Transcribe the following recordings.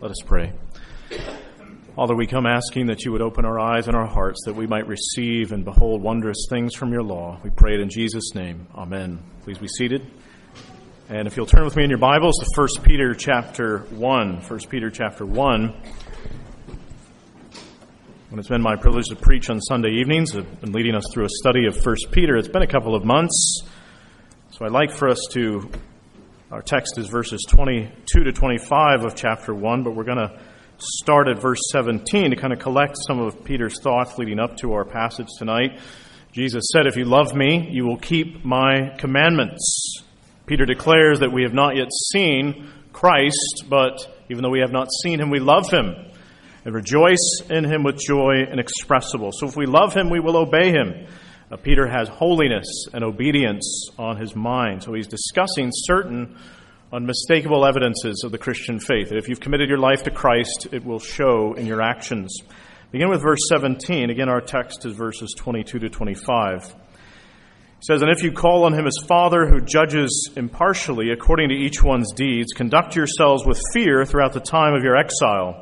Let us pray. Father, we come asking that you would open our eyes and our hearts that we might receive and behold wondrous things from your law. We pray it in Jesus' name. Amen. Please be seated. And if you'll turn with me in your Bibles to 1 Peter chapter 1. 1 Peter chapter 1. When it's been my privilege to preach on Sunday evenings, I've been leading us through a study of 1 Peter. It's been a couple of months. So I'd like for us to, our text is verses 22 to 25 of chapter 1, but we're going to start at verse 17 to kind of collect some of Peter's thoughts leading up to our passage tonight. Jesus said, "If you love me, you will keep my commandments." Peter declares that we have not yet seen Christ, but even though we have not seen him, we love him and rejoice in him with joy inexpressible. So if we love him, we will obey him. Peter has holiness and obedience on his mind. So he's discussing certain unmistakable evidences of the Christian faith. That if you've committed your life to Christ, it will show in your actions. Begin with verse 17. Again, our text is verses 22 to 25. It says, "And if you call on him as Father who judges impartially according to each one's deeds, conduct yourselves with fear throughout the time of your exile,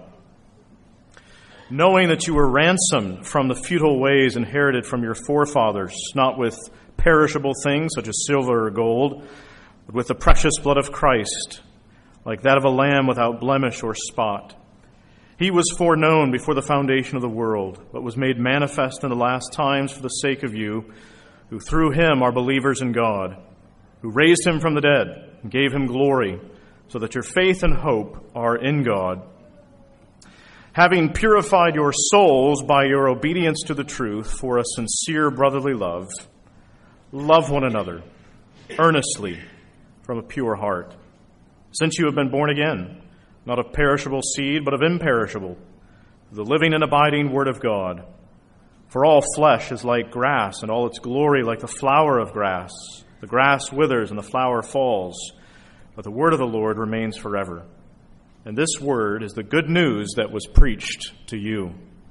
knowing that you were ransomed from the futile ways inherited from your forefathers, not with perishable things such as silver or gold, but with the precious blood of Christ, like that of a lamb without blemish or spot. He was foreknown before the foundation of the world, but was made manifest in the last times for the sake of you, who through him are believers in God, who raised him from the dead and gave him glory, so that your faith and hope are in God. Having purified your souls by your obedience to the truth for a sincere brotherly love, love one another earnestly from a pure heart, since you have been born again, not of perishable seed, but of imperishable, the living and abiding Word of God. For all flesh is like grass, and all its glory like the flower of grass. The grass withers and the flower falls, but the word of the Lord remains forever. And this word is the good news that was preached to you."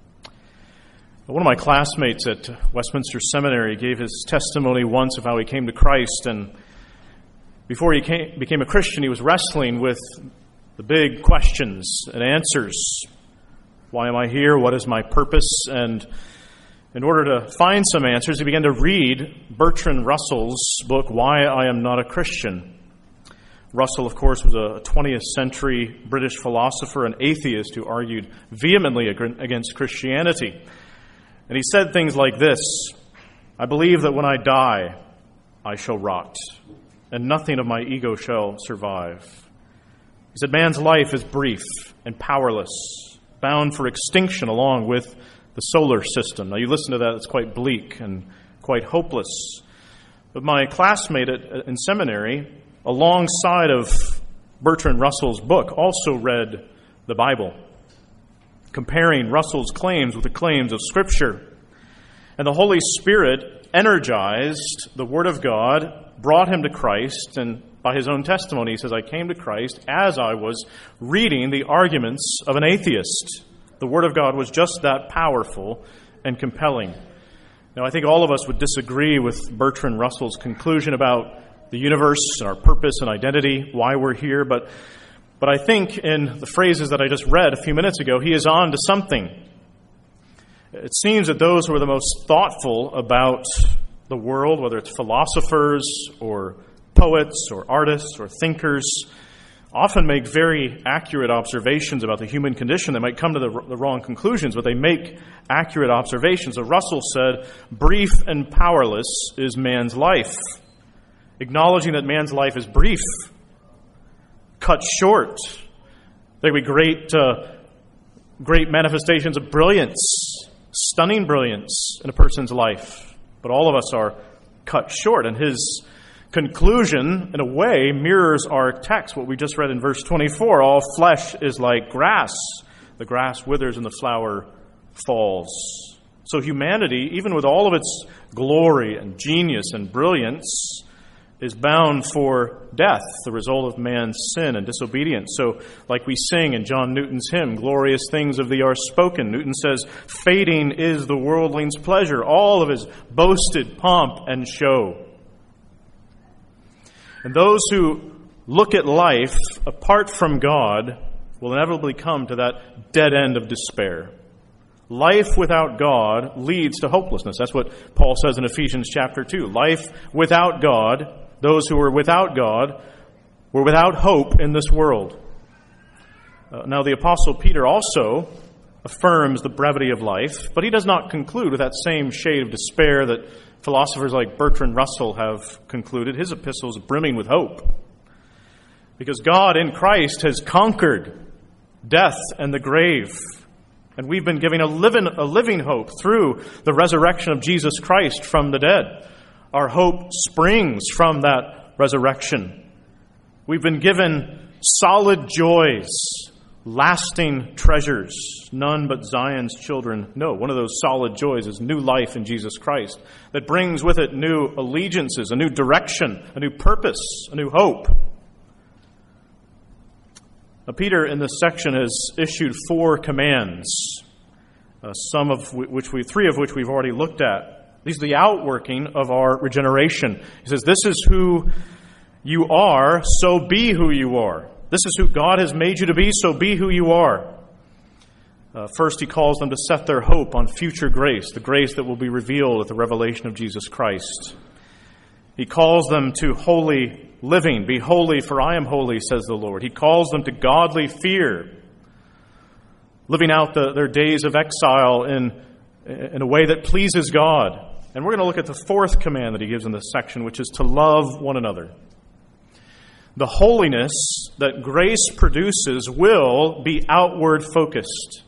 One of my classmates at Westminster Seminary gave his testimony once of how he came to Christ, and before he became a Christian, he was wrestling with the big questions and answers. Why am I here? What is my purpose? And in order to find some answers, he began to read Bertrand Russell's book, Why I Am Not a Christian. Russell, of course, was a 20th century British philosopher and atheist who argued vehemently against Christianity. And he said things like this: "I believe that when I die, I shall rot, and nothing of my ego shall survive." He said, "Man's life is brief and powerless, bound for extinction along with the solar system." Now, you listen to that, it's quite bleak and quite hopeless. But my classmate in seminary, alongside of Bertrand Russell's book, also read the Bible, comparing Russell's claims with the claims of Scripture. And the Holy Spirit energized the Word of God, brought him to Christ, and by his own testimony, he says, "I came to Christ as I was reading the arguments of an atheist." The Word of God was just that powerful and compelling. Now, I think all of us would disagree with Bertrand Russell's conclusion about the universe and our purpose and identity, why we're here, but I think in the phrases that I just read a few minutes ago, he is on to something. It seems that those who are the most thoughtful about the world, whether it's philosophers or poets or artists or thinkers, often make very accurate observations about the human condition. They might come to the wrong conclusions, but they make accurate observations. So Russell said, "Brief and powerless is man's life," acknowledging that man's life is brief, cut short. There can be great manifestations of brilliance, stunning brilliance in a person's life, but all of us are cut short. And his conclusion, in a way, mirrors our text, what we just read in verse 24. All flesh is like grass. The grass withers and the flower falls. So humanity, even with all of its glory and genius and brilliance, is bound for death, the result of man's sin and disobedience. So, like we sing in John Newton's hymn, "Glorious things of thee are spoken," Newton says, "Fading is the worldling's pleasure, all of his boasted pomp and show." And those who look at life apart from God will inevitably come to that dead end of despair. Life without God leads to hopelessness. That's what Paul says in Ephesians chapter 2. Life without God, those who are without God, were without hope in this world. Now the Apostle Peter also affirms the brevity of life, but he does not conclude with that same shade of despair that philosophers like Bertrand Russell have concluded. His epistle is brimming with hope. Because God in Christ has conquered death and the grave. And we've been given a living hope through the resurrection of Jesus Christ from the dead. Our hope springs from that resurrection. We've been given solid joys, lasting treasures, none but Zion's children know. One of those solid joys is new life in Jesus Christ that brings with it new allegiances, a new direction, a new purpose, a new hope. Now, Peter in this section has issued 4 commands, three of which we've already looked at. These are the outworking of our regeneration. He says, this is who you are, so be who you are. This is who God has made you to be, so be who you are. First, he calls them to set their hope on future grace, the grace that will be revealed at the revelation of Jesus Christ. He calls them to holy living. Be holy, for I am holy, says the Lord. He calls them to godly fear, living out their days of exile in a way that pleases God. And we're going to look at the 4th command that he gives in this section, which is to love one another. The holiness that grace produces will be outward focused.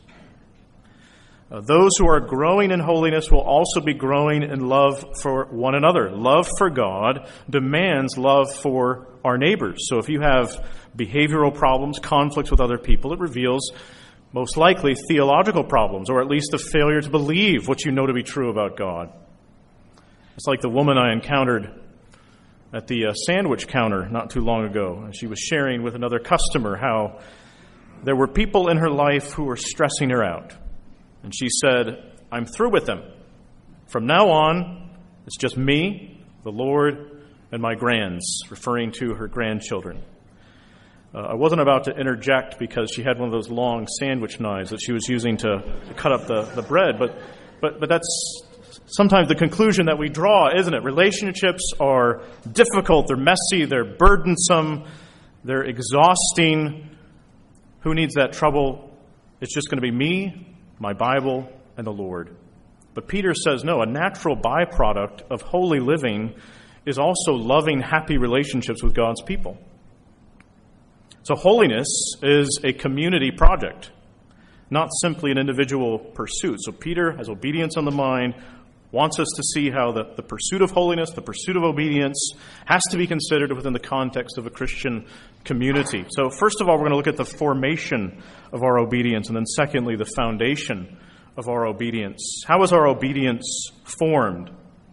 Those who are growing in holiness will also be growing in love for one another. Love for God demands love for our neighbors. So if you have behavioral problems, conflicts with other people, it reveals most likely theological problems, or at least a failure to believe what you know to be true about God. It's like the woman I encountered at the sandwich counter not too long ago. And she was sharing with another customer how there were people in her life who were stressing her out. And she said, I'm through with them. From now on, it's just me, the Lord, and my grands, referring to her grandchildren. I wasn't about to interject because she had one of those long sandwich knives that she was using to cut up the bread, but that's sometimes the conclusion that we draw, isn't it? Relationships are difficult, they're messy, they're burdensome, they're exhausting. Who needs that trouble? It's just going to be me, my Bible, and the Lord. But Peter says, no, a natural byproduct of holy living is also loving, happy relationships with God's people. So holiness is a community project, not simply an individual pursuit. So Peter has obedience on the mind, wants us to see how the pursuit of holiness, the pursuit of obedience, has to be considered within the context of a Christian community. So first of all, we're going to look at the formation of our obedience, and then secondly, the foundation of our obedience. How is our obedience formed?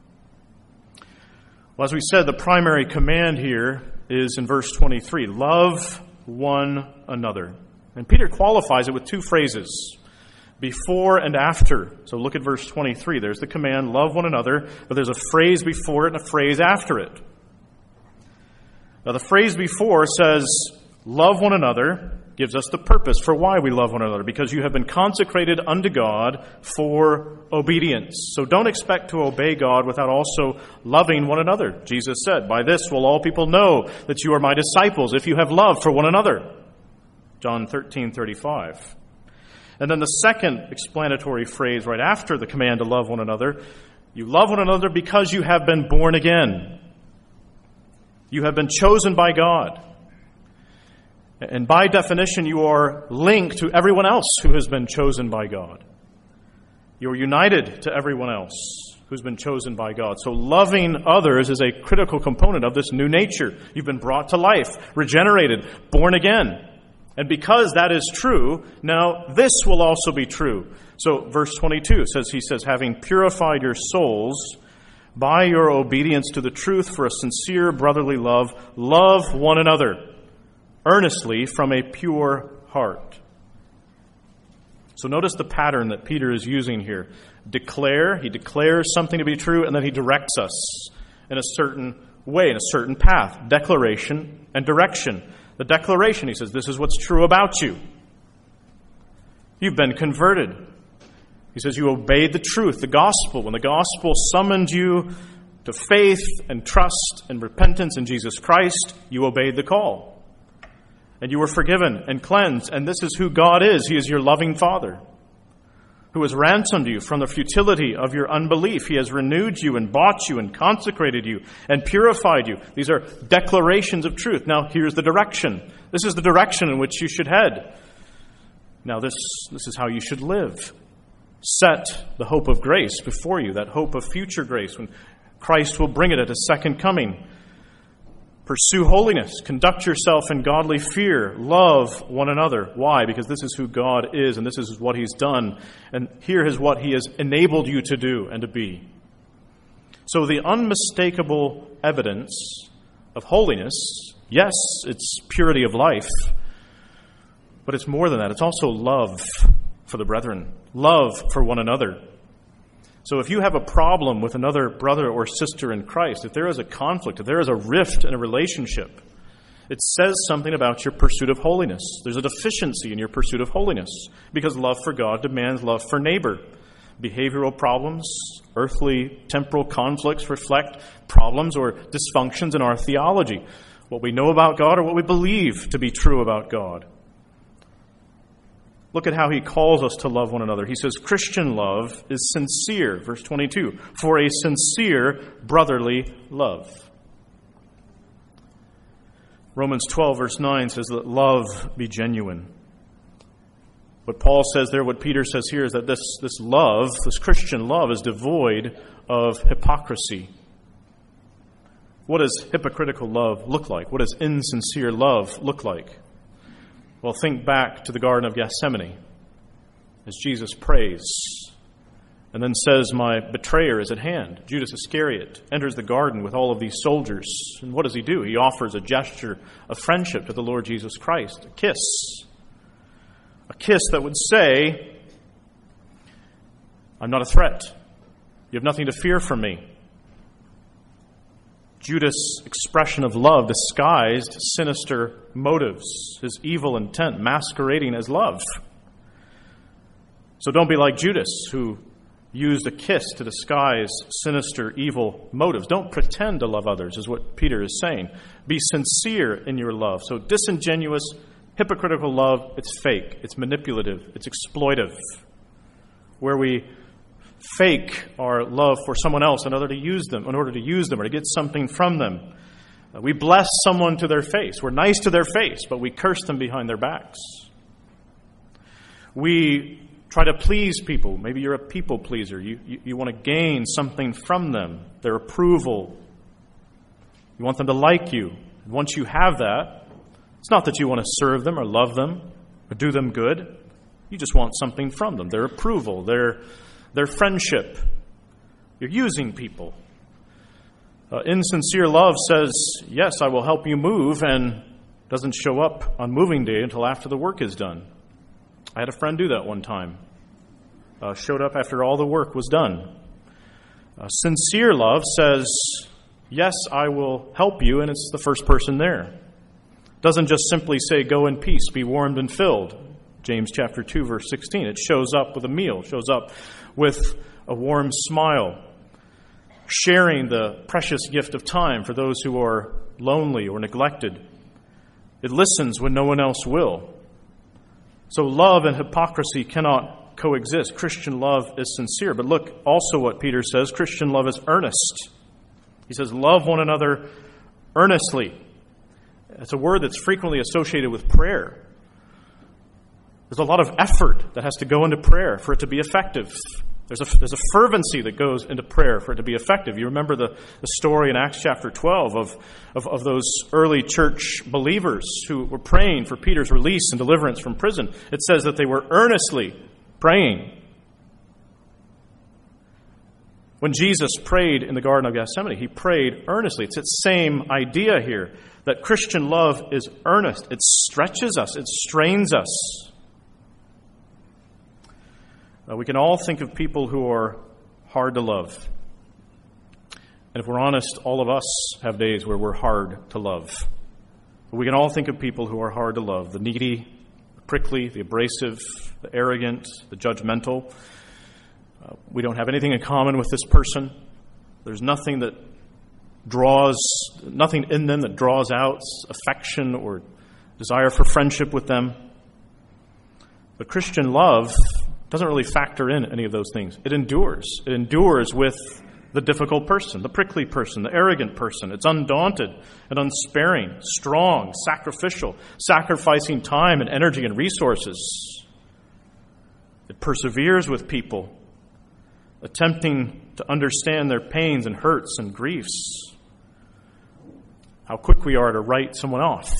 Well, as we said, the primary command here is in verse 23, love one another. And Peter qualifies it with 2 phrases, before and after. So look at verse 23. There's the command, love one another, but there's a phrase before it and a phrase after it. Now the phrase before says, love one another, gives us the purpose for why we love one another, because you have been consecrated unto God for obedience. So don't expect to obey God without also loving one another. Jesus said, by this will all people know that you are my disciples, if you have love for one another. John 13:35. And then the second explanatory phrase right after the command to love one another, you love one another because you have been born again. You have been chosen by God. And by definition, you are linked to everyone else who has been chosen by God. You're united to everyone else who's been chosen by God. So loving others is a critical component of this new nature. You've been brought to life, regenerated, born again. And because that is true, now this will also be true. So verse 22 he says, having purified your souls by your obedience to the truth for a sincere brotherly love, love one another earnestly from a pure heart. So notice the pattern that Peter is using here. He declares something to be true, and then he directs us in a certain way, in a certain path. Declaration and direction. The declaration, he says, this is what's true about you. You've been converted. He says you obeyed the truth, the gospel. When the gospel summoned you to faith and trust and repentance in Jesus Christ, you obeyed the call. And you were forgiven and cleansed. And this is who God is. He is your loving Father, who has ransomed you from the futility of your unbelief. He has renewed you and bought you and consecrated you and purified you. These are declarations of truth. Now, here's the direction. This is the direction in which you should head. Now, this is how you should live. Set the hope of grace before you, that hope of future grace when Christ will bring it at His second coming. Pursue holiness. Conduct yourself in godly fear. Love one another. Why? Because this is who God is, and this is what He's done. And here is what He has enabled you to do and to be. So the unmistakable evidence of holiness, yes, it's purity of life, but it's more than that. It's also love for the brethren, love for one another. So if you have a problem with another brother or sister in Christ, if there is a conflict, if there is a rift in a relationship, it says something about your pursuit of holiness. There's a deficiency in your pursuit of holiness because love for God demands love for neighbor. Behavioral problems, earthly, temporal conflicts reflect problems or dysfunctions in our theology, what we know about God or what we believe to be true about God. Look at how he calls us to love one another. He says, Christian love is sincere, verse 22, for a sincere brotherly love. Romans 12, verse 9 says, let love be genuine. What Paul says there, what Peter says here, is that this love, this Christian love, is devoid of hypocrisy. What does hypocritical love look like? What does insincere love look like? Well, think back to the Garden of Gethsemane as Jesus prays and then says, my betrayer is at hand. Judas Iscariot enters the garden with all of these soldiers. And what does he do? He offers a gesture of friendship to the Lord Jesus Christ, a kiss. A kiss that would say, I'm not a threat. You have nothing to fear from me. Judas' expression of love disguised sinister motives, his evil intent masquerading as love. So don't be like Judas, who used a kiss to disguise sinister, evil motives. Don't pretend to love others, is what Peter is saying. Be sincere in your love. So disingenuous, hypocritical love, it's fake, it's manipulative, it's exploitive. Where we fake our love for someone else in order to use them or to get something from them. We bless someone to their face. We're nice to their face, but we curse them behind their backs. We try to please people. Maybe you're a people pleaser. You want to gain something from them, their approval. You want them to like you. And once you have that, it's not that you want to serve them or love them or do them good. You just want something from them, their approval, their friendship. You're using people. Insincere love says, yes, I will help you move, and doesn't show up on moving day until after the work is done. I had a friend do that one time. Showed up after all the work was done. Sincere love says, yes, I will help you, and it's the first person there. Doesn't just simply say, go in peace, be warmed and filled. James chapter 2, verse 16. It shows up with a meal, shows up with a warm smile, sharing the precious gift of time for those who are lonely or neglected. It listens when no one else will. So love and hypocrisy cannot coexist. Christian love is sincere. But look also what Peter says. Christian love is earnest. He says, love one another earnestly. It's a word that's frequently associated with prayer. There's a lot of effort that has to go into prayer for it to be effective. There's a fervency that goes into prayer for it to be effective. You remember the story in Acts chapter 12 of those early church believers who were praying for Peter's release and deliverance from prison. It says that they were earnestly praying. When Jesus prayed in the Garden of Gethsemane, he prayed earnestly. It's that same idea here, that Christian love is earnest. It stretches us. It strains us. We can all think of people who are hard to love. And if we're honest, all of us have days where we're hard to love. But we can all think of people who are hard to love. The needy, the prickly, the abrasive, the arrogant, the judgmental. We don't have anything in common with this person. There's nothing in them that draws out affection or desire for friendship with them. But Christian love doesn't really factor in any of those things. It endures. It endures with the difficult person, the prickly person, the arrogant person. It's undaunted and unsparing, strong, sacrificial, sacrificing time and energy and resources. It perseveres with people, attempting to understand their pains and hurts and griefs. How quick we are to write someone off.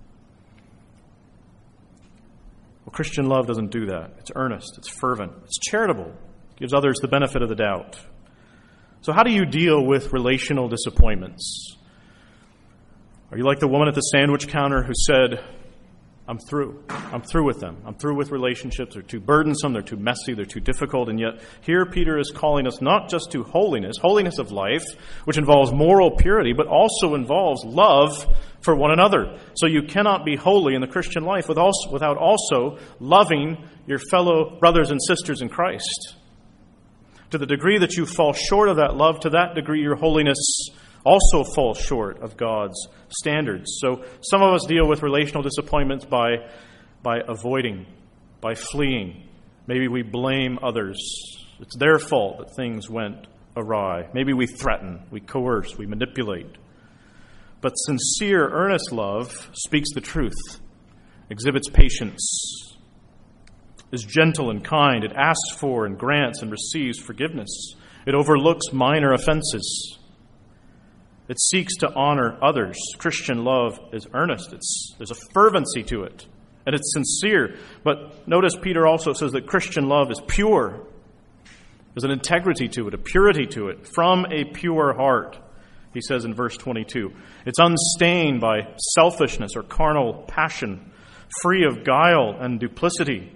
Well, Christian love doesn't do that. It's earnest, it's fervent, it's charitable, it gives others the benefit of the doubt. So how do you deal with relational disappointments? Are you like the woman at the sandwich counter who said, I'm through. I'm through with them. I'm through with relationships. They're too burdensome. They're too messy. They're too difficult. And yet here Peter is calling us not just to holiness of life, which involves moral purity, but also involves love for one another. So you cannot be holy in the Christian life without also loving your fellow brothers and sisters in Christ. To the degree that you fall short of that love, to that degree your holiness also falls short of God's standards. So some of us deal with relational disappointments by avoiding, by fleeing. Maybe we blame others. It's their fault that things went awry. Maybe we threaten, we coerce, we manipulate. But sincere, earnest love speaks the truth, exhibits patience, is gentle and kind. It asks for and grants and receives forgiveness. It overlooks minor offenses. It seeks to honor others. Christian love is earnest. There's a fervency to it, and it's sincere. But notice Peter also says that Christian love is pure. There's an integrity to it, a purity to it, from a pure heart, he says in verse 22. It's unstained by selfishness or carnal passion, free of guile and duplicity.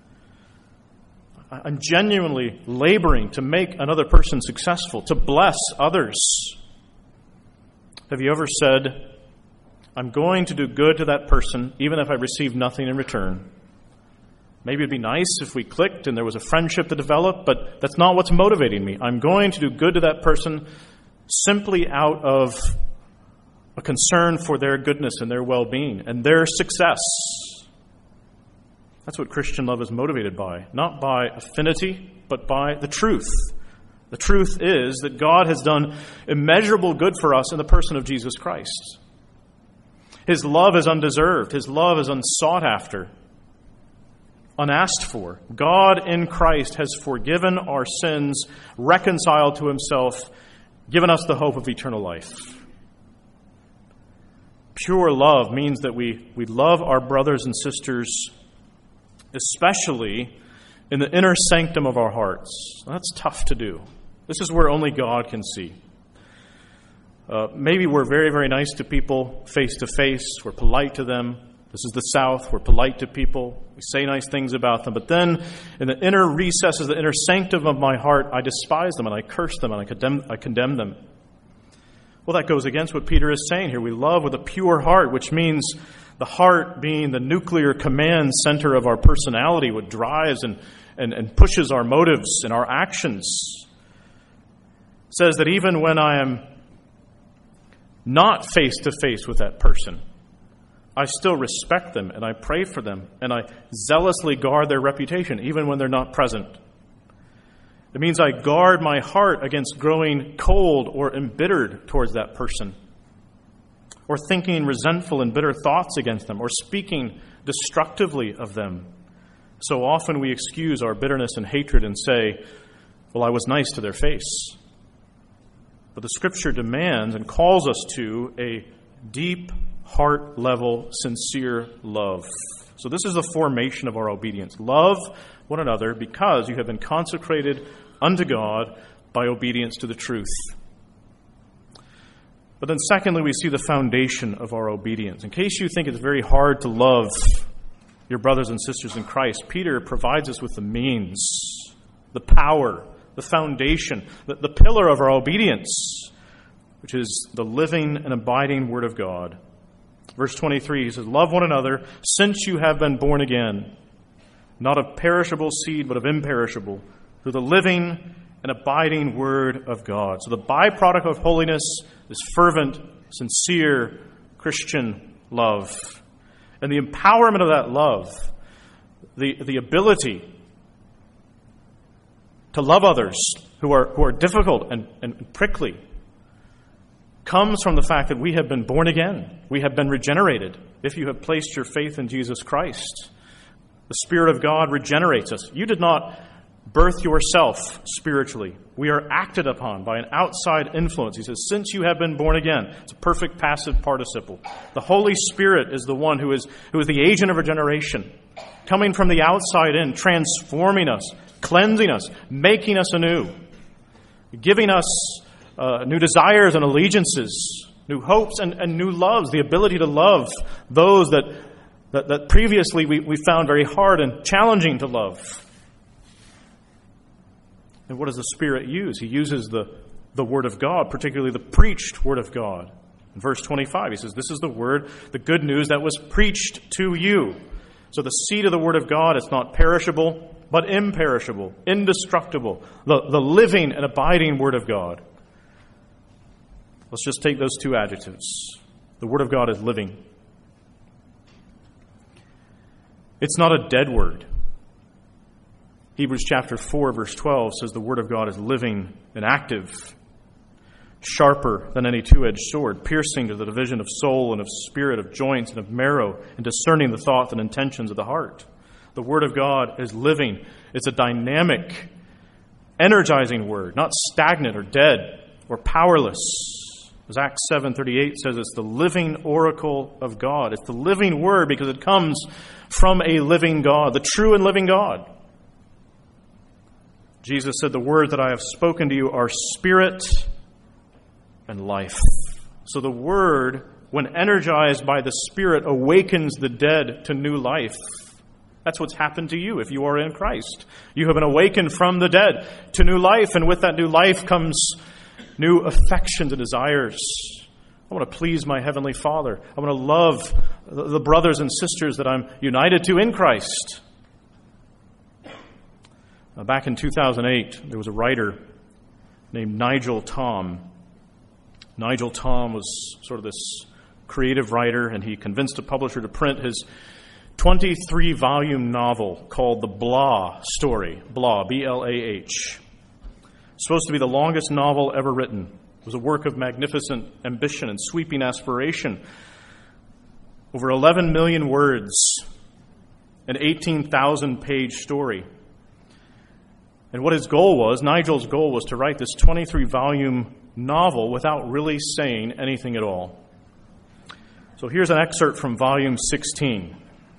I'm genuinely laboring to make another person successful, to bless others. Have you ever said, I'm going to do good to that person even if I receive nothing in return? Maybe it'd be nice if we clicked and there was a friendship to develop, but that's not what's motivating me. I'm going to do good to that person simply out of a concern for their goodness and their well-being and their success. That's what Christian love is motivated by, not by affinity, but by the truth. The truth is that God has done immeasurable good for us in the person of Jesus Christ. His love is undeserved. His love is unsought after, unasked for. God in Christ has forgiven our sins, reconciled to himself, given us the hope of eternal life. Pure love means that we love our brothers and sisters, especially in the inner sanctum of our hearts. That's tough to do. This is where only God can see. Maybe we're very, very nice to people face to face. We're polite to them. This is the South. We're polite to people. We say nice things about them. But then in the inner recesses, the inner sanctum of my heart, I despise them and I curse them and I condemn them. Well, that goes against what Peter is saying here. We love with a pure heart, which means the heart being the nuclear command center of our personality, what drives and pushes our motives and our actions. It says that even when I am not face to face with that person, I still respect them and I pray for them and I zealously guard their reputation even when they're not present. It means I guard my heart against growing cold or embittered towards that person, or thinking resentful and bitter thoughts against them, or speaking destructively of them. So often we excuse our bitterness and hatred and say, well, I was nice to their face. But the Scripture demands and calls us to a deep, heart-level, sincere love. So this is the formation of our obedience. Love one another because you have been consecrated unto God by obedience to the truth. But then secondly, we see the foundation of our obedience. In case you think it's very hard to love your brothers and sisters in Christ, Peter provides us with the means, the power, the foundation, the pillar of our obedience, which is the living and abiding Word of God. Verse 23, he says, love one another since you have been born again, not of perishable seed, but of imperishable, through the living and abiding Word of God. So the byproduct of holiness is fervent, sincere Christian love. And the empowerment of that love, the ability to love others who are difficult and prickly, comes from the fact that we have been born again. We have been regenerated. If you have placed your faith in Jesus Christ, the Spirit of God regenerates us. You did not birth yourself spiritually. We are acted upon by an outside influence. He says, since you have been born again. It's a perfect passive participle. The Holy Spirit is the one who is the agent of regeneration, coming from the outside in, transforming us, cleansing us, making us anew, giving us new desires and allegiances, new hopes and new loves, the ability to love those that previously we found very hard and challenging to love. And what does the Spirit use? He uses the Word of God, particularly the preached Word of God. In verse 25, he says, this is the Word, the good news that was preached to you. So the seed of the Word of God is not perishable, but imperishable, indestructible, the living and abiding Word of God. Let's just take those two adjectives. The Word of God is living. It's not a dead word. Hebrews chapter 4, verse 12 says the Word of God is living and active, sharper than any two-edged sword, piercing to the division of soul and of spirit, of joints and of marrow, and discerning the thoughts and intentions of the heart. The Word of God is living. It's a dynamic, energizing Word, not stagnant or dead or powerless. As Acts 7:38 says, it's the living oracle of God. It's the living Word because it comes from a living God, the true and living God. Jesus said, the words that I have spoken to you are spirit and life. So the Word, when energized by the Spirit, awakens the dead to new life. That's what's happened to you if you are in Christ. You have been awakened from the dead to new life, and with that new life comes new affections and desires. I want to please my Heavenly Father. I want to love the brothers and sisters that I'm united to in Christ. Back in 2008, there was a writer named Nigel Thom. Nigel Thom was sort of this creative writer, and he convinced a publisher to print his 23-volume novel called The Blah Story. Blah, B-L-A-H. Supposed to be the longest novel ever written. It was a work of magnificent ambition and sweeping aspiration. Over 11 million words, an 18,000-page story. And what his goal was, Nigel's goal was to write this 23-volume novel without really saying anything at all. So here's an excerpt from volume 16.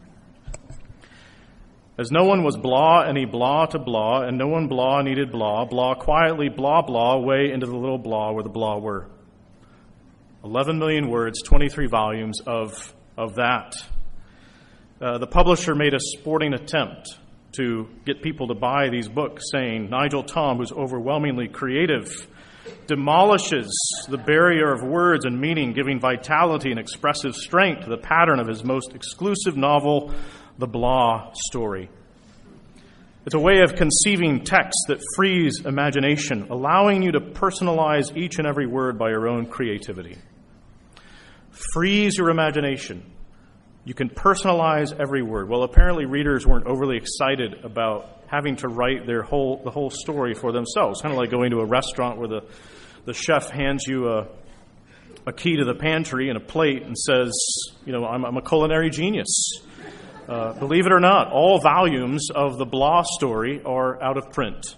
As no one was blah any blah to blah, and no one blah needed blah, blah quietly blah blah away into the little blah where the blah were. 11 million words, 23 volumes of that. The publisher made a sporting attempt to get people to buy these books, saying Nigel Thom, who's overwhelmingly creative, demolishes the barrier of words and meaning, giving vitality and expressive strength to the pattern of his most exclusive novel, The Blah Story. It's a way of conceiving text that frees imagination, allowing you to personalize each and every word by your own creativity. Frees your imagination. You can personalize every word. Well, apparently readers weren't overly excited about having to write the whole story for themselves. Kind of like going to a restaurant where the chef hands you a key to the pantry and a plate and says, I'm a culinary genius. Believe it or not, all volumes of The Blah Story are out of print.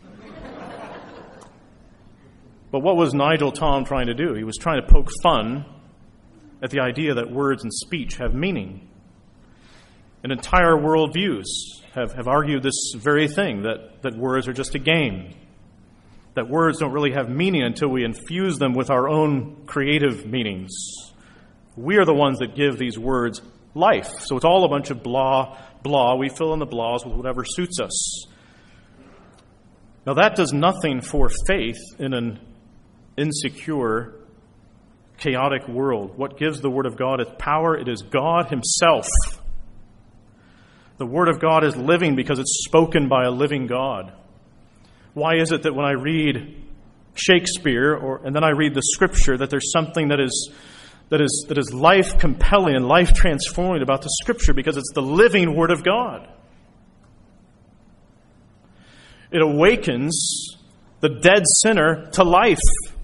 But what was Nigel Thom trying to do? He was trying to poke fun at the idea that words and speech have meaning. And entire worldviews have argued this very thing, that words are just a game, that words don't really have meaning until we infuse them with our own creative meanings. We are the ones that give these words life. So it's all a bunch of blah, blah. We fill in the blahs with whatever suits us. Now that does nothing for faith in an insecure, chaotic world. What gives the Word of God its power? It is God Himself The Word of God is living because it's spoken by a living God. Why is it that when I read Shakespeare and then I read the Scripture, that there's something that is life compelling and life transforming about the Scripture? Because it's the living Word of God. It awakens the dead sinner to life.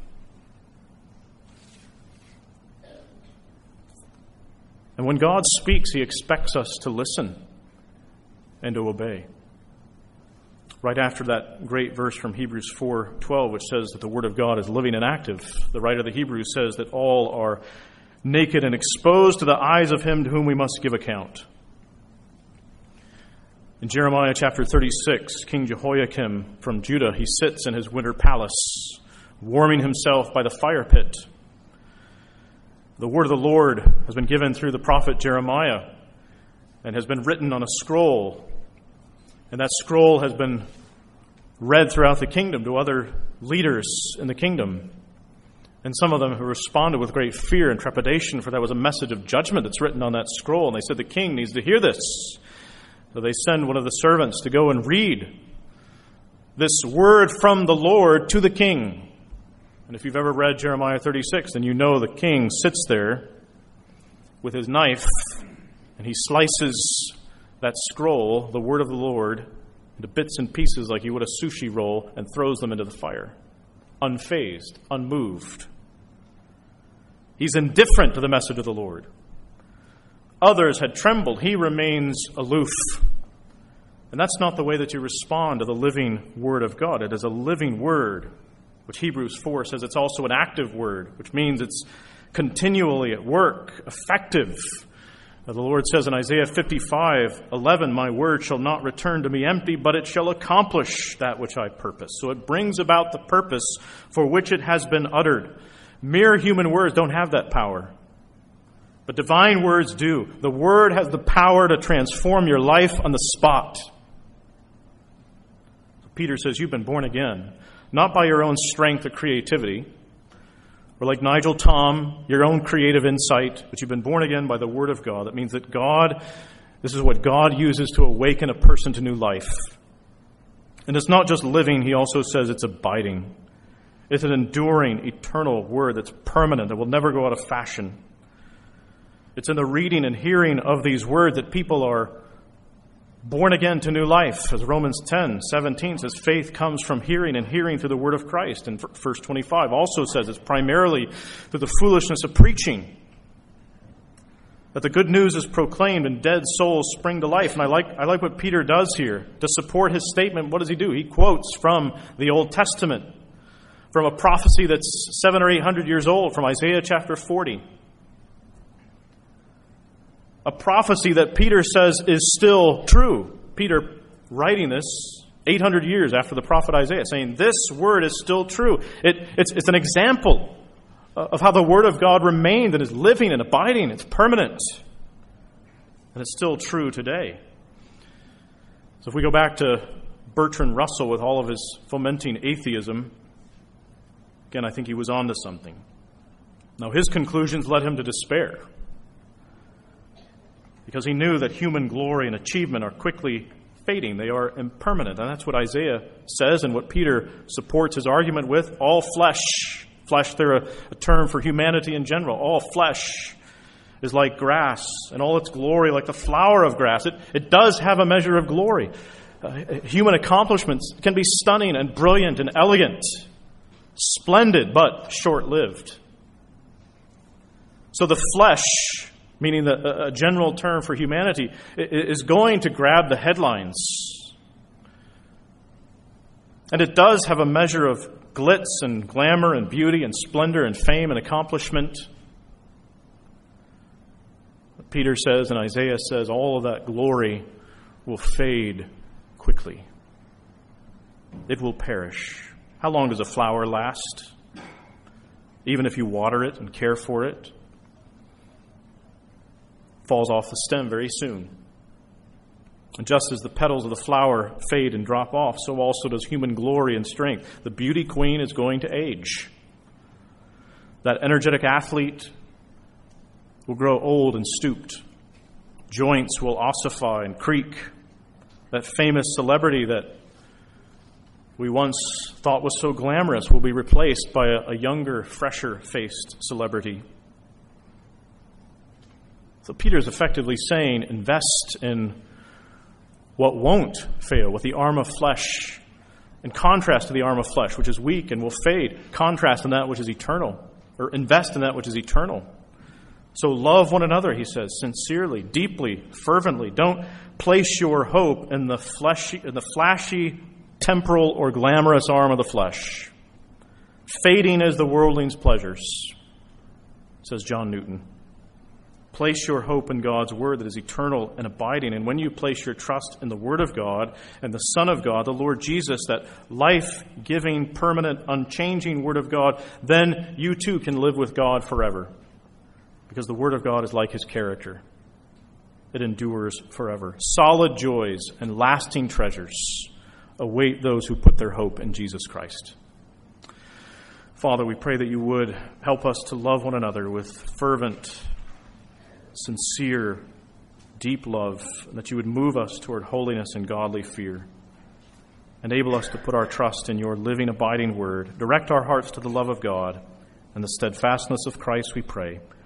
And when God speaks, He expects us to listen and to obey. Right after that great verse from Hebrews 4:12, which says that the Word of God is living and active, the writer of the Hebrews says that all are naked and exposed to the eyes of Him to whom we must give account. In Jeremiah chapter 36, King Jehoiakim from Judah, he sits in his winter palace, warming himself by the fire pit. The word of the Lord has been given through the prophet Jeremiah and has been written on a scroll. And that scroll has been read throughout the kingdom to other leaders in the kingdom. And some of them have responded with great fear and trepidation, for that was a message of judgment that's written on that scroll. And they said, the king needs to hear this. So they send one of the servants to go and read this word from the Lord to the king. And if you've ever read Jeremiah 36, then you know the king sits there with his knife and he slices that scroll, the word of the Lord, into bits and pieces like you would a sushi roll, and throws them into the fire, unfazed, unmoved. He's indifferent to the message of the Lord. Others had trembled. He remains aloof. And that's not the way that you respond to the living Word of God. It is a living Word, which Hebrews 4 says it's also an active Word, which means it's continually at work, effective. The Lord says in Isaiah 55:11, my word shall not return to me empty, but it shall accomplish that which I purpose. So it brings about the purpose for which it has been uttered. Mere human words don't have that power. But divine words do. The Word has the power to transform your life on the spot. Peter says you've been born again, not by your own strength or creativity, or like Nigel Tom, your own creative insight, but you've been born again by the Word of God. That means that this is what God uses to awaken a person to new life. And it's not just living, he also says it's abiding. It's an enduring, eternal Word that's permanent, that will never go out of fashion. It's in the reading and hearing of these words that people are born again to new life. As Romans 10:17 says, faith comes from hearing, and hearing through the word of Christ. And verse 25 also says it's primarily through the foolishness of preaching that the good news is proclaimed and dead souls spring to life. And I like what Peter does here. To support his statement, what does he do? He quotes from the Old Testament, from a prophecy that's 700 or 800 years old, from Isaiah chapter 40. A prophecy that Peter says is still true. Peter writing this 800 years after the prophet Isaiah, saying this word is still true. It's an example of how the Word of God remained and is living and abiding. It's permanent. And it's still true today. So if we go back to Bertrand Russell with all of his fomenting atheism, again, I think he was onto something. Now, his conclusions led him to despair, because he knew that human glory and achievement are quickly fading. They are impermanent. And that's what Isaiah says and what Peter supports his argument with. All flesh, they're a term for humanity in general. All flesh is like grass, and all its glory like the flower of grass. It does have a measure of glory. Human accomplishments can be stunning and brilliant and elegant, splendid, but short-lived. So the flesh, meaning a general term for humanity, is going to grab the headlines. And it does have a measure of glitz and glamour and beauty and splendor and fame and accomplishment. Peter says and Isaiah says all of that glory will fade quickly. It will perish. How long does a flower last? Even if you water it and care for it, falls off the stem very soon. And just as the petals of the flower fade and drop off, so also does human glory and strength. The beauty queen is going to age. That energetic athlete will grow old and stooped. Joints will ossify and creak. That famous celebrity that we once thought was so glamorous will be replaced by a younger, fresher-faced celebrity. So Peter's effectively saying, invest in what won't fail, with the arm of flesh, in contrast to the arm of flesh, which is weak and will fade. Contrast in that which is eternal, or invest in that which is eternal. So love one another, he says, sincerely, deeply, fervently. Don't place your hope in the flashy, temporal, or glamorous arm of the flesh. Fading as the worldling's pleasures, says John Newton. Place your hope in God's word that is eternal and abiding. And when you place your trust in the word of God and the Son of God, the Lord Jesus, that life-giving, permanent, unchanging word of God, then you too can live with God forever. Because the word of God is like his character. It endures forever. Solid joys and lasting treasures await those who put their hope in Jesus Christ. Father, we pray that you would help us to love one another with fervent, sincere, deep love, and that you would move us toward holiness and godly fear. Enable us to put our trust in your living, abiding word. Direct our hearts to the love of God and the steadfastness of Christ, we pray.